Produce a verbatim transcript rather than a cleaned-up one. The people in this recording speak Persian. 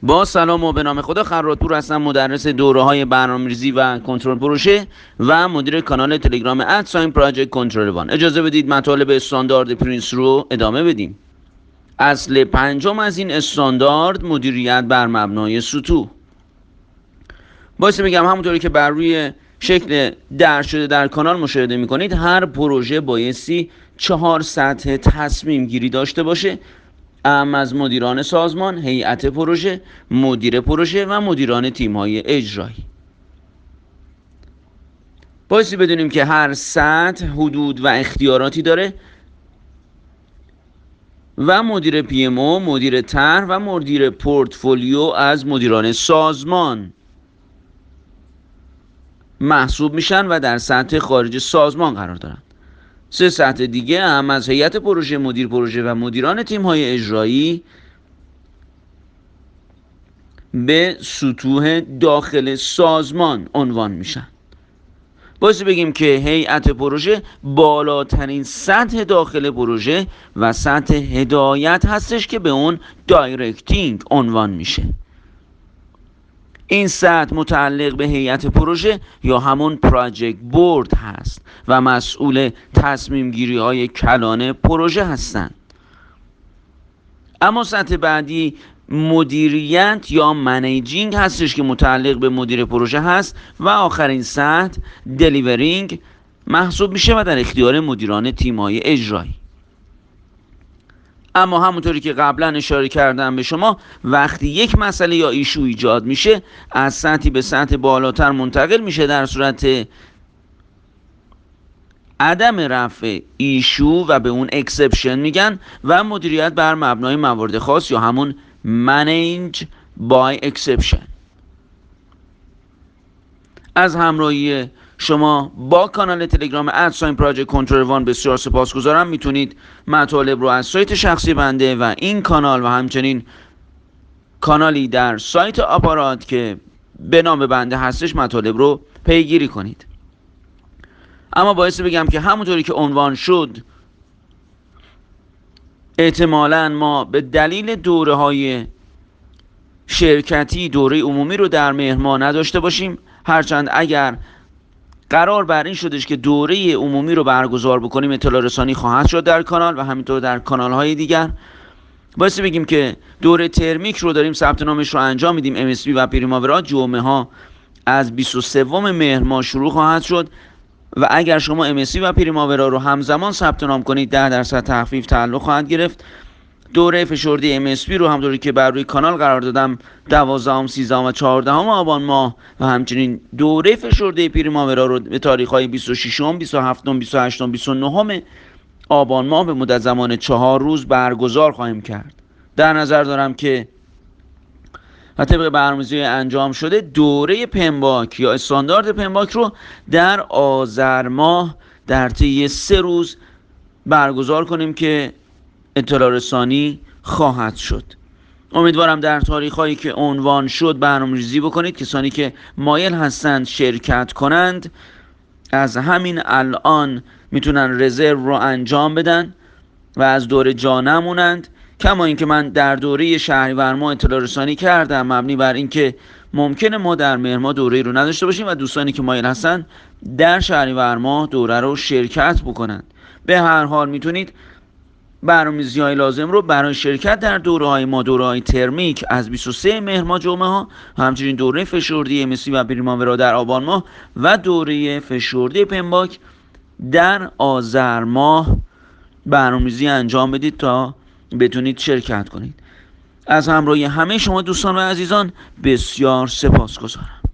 با سلام و به نام خدا، خراتپور هستم، مدرس دوره‌های برنامه‌ریزی و کنترل پروژه و مدیر کانال تلگرام ادساین پراجکت کنترل وان. اجازه بدید مطالب استاندارد پرینس رو ادامه بدیم. اصل پنجم از این استاندارد مدیریت بر مبنای سطوح. باید بگم همونطوری که بر روی شکل درج شده در کانال مشاهده می‌کنید، هر پروژه بایستی چهار سطح تصمیم گیری داشته باشه، اهم از مدیران سازمان، هیئت پروژه، مدیر پروژه و مدیران تیم‌های اجرایی. بایستی بدونیم که هر سطح حدود و اختیاراتی داره و مدیر پی ام او، مدیر طرح و مدیر پورتفولیو از مدیران سازمان محسوب میشن و در سطح خارج سازمان قرار دارن. سه سطح دیگه هم از هیئت پروژه، مدیر پروژه و مدیران تیم‌های اجرایی به سطوح داخل سازمان عنوان میشن. باید بگیم که هیئت پروژه بالاترین سطح داخل پروژه و سطح هدایت هستش که به اون دایرکتینگ عنوان میشه. این سطح متعلق به هیئت پروژه یا همون پراجکت بورد هست و مسئول تصمیم گیری های کلان پروژه هستند. اما سطح بعدی مدیریت یا منیجینگ هستش که متعلق به مدیر پروژه هست و آخرین سطح دلیورینگ محسوب میشه و در اختیار مدیران تیم‌های اجرایی. اما همونطوری که قبلا اشاره کردم به شما، وقتی یک مسئله یا ایشو ایجاد میشه، از سطحی به سطح بالاتر منتقل میشه در صورت عدم رفع ایشو و به اون اکسپشن میگن و مدیریت بر مبنای موارد خاص یا همون manage by exception. از همراهی شما با کانال تلگرام ادساین پراجکت کنترل وان بسیار سپاسگزارم. میتونید مطالب رو از سایت شخصی بنده و این کانال و همچنین کانالی در سایت آپارات که به نام بنده هستش مطالب رو پیگیری کنید. اما باعث بگم که همونطوری که عنوان شد، احتمالاً ما به دلیل دوره های شرکتی دوره عمومی رو در مهر ماه نداشته باشیم، هرچند اگر قرار بر این شدش که دوره عمومی رو برگزار بکنیم اطلاع رسانی خواهد شد در کانال و همینطور در کانال های دیگر. باید بگیم که دوره ترمیک رو داریم ثبت نامش رو انجام میدیم. ام اس پی و پریماورا جمعه ها از بیست و سوم مهر ماه شروع خواهد شد و اگر شما ام اس پی و پریماورا رو همزمان ثبت نام کنید ده درصد تخفیف تعلق خواهد گرفت. دوره فشرده ام اس پی رو همونطوری که بر روی کانال قرار دادم دوازدهم، سیزدهم و چهاردهم آبان ماه و همچنین دوره فشرده پریماورا رو به تاریخ‌های بیست و ششم، بیست و هفتم، بیست و هشتم، بیست و نهم آبان ماه به مدت زمان چهار روز برگزار خواهیم کرد. در نظر دارم که طبق برنامه‌ریزی انجام شده دوره پنباک یا استاندارد پنباک رو در آذر ماه در طی سه روز برگزار کنیم که اطلاع رسانی خواهد شد. امیدوارم در تاریخ‌هایی که عنوان شد برنامه‌ریزی بکنید. کسانی که مایل هستند شرکت کنند از همین الان میتونن رزرو رو انجام بدن و از دوره جا نمونند. کما اینکه من در دوره شهریور ماه اطلاع رسانی کردم مبنی بر اینکه ممکنه ما در مهر ماه دوره رو نداشته باشیم و دوستانی که مایل هستن در شهریور ماه دوره رو شرکت بکنند. به هر حال میتونید برنامه‌ریزی‌های لازم رو برای شرکت در دوره‌های ما، دوره‌های ترمیک از بیست و سوم مهر ماه جمعه ها، همچنین دوره فشرده ام اس پی و پریماورا در آبان ماه و دوره فشرده پنباک در آذر ماه برنامه‌ریزی انجام بدید تا بتونید شرکت کنید. از همراهی همه شما دوستان و عزیزان بسیار سپاسگزارم.